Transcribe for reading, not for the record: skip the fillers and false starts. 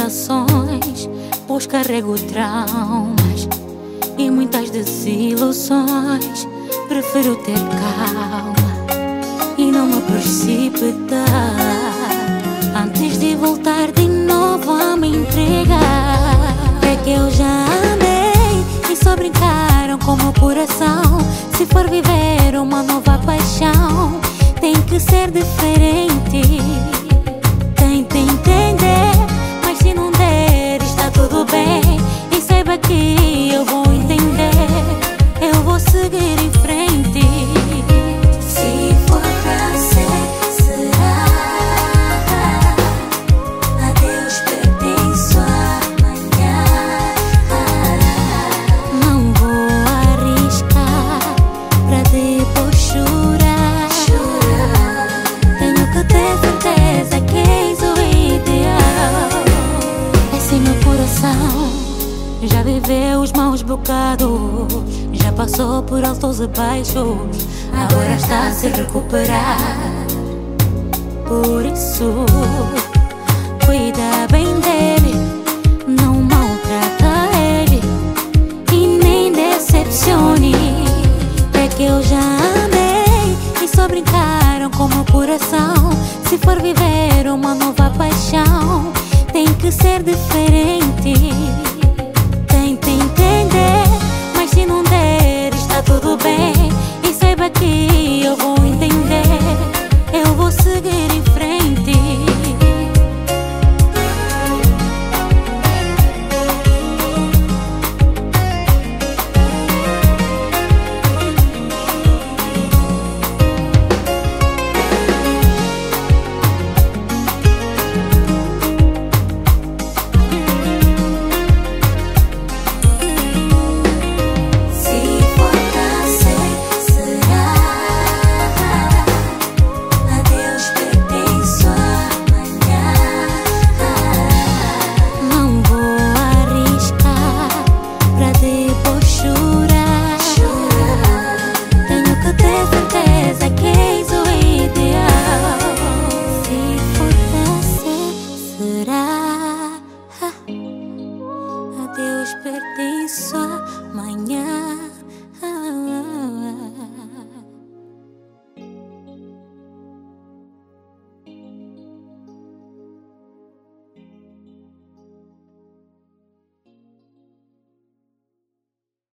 limitações, pois carrego traumas e muitas desilusões. Prefiro ter calma e não me precipitar antes de voltar de novo a me entregar. É que eu já amei e só brincaram com meu coração. Se for viver uma nova paixão, tem que ser diferente. Tenta entender, mas se não der, está tudo bem. E saiba que eu vou entender, eu vou seguir em frente. Se for pra ser, será. Adeus pertenço amanhã. Não vou arriscar pra depois chorar. Tenho que ter certeza que és o ideal. Esse meu coração já viveu os maus bocados, já passou por altos e baixos, agora está a se recuperar. Por isso, cuida bem dele, não maltrata ele e nem decepcione. É que eu já amei e só brincaram com meu coração. Se for viver uma nova paixão, tem que ser diferente. Tenta entender, mas se não der, está tudo bem. E saiba que eu vou entender, eu vou seguir em frente.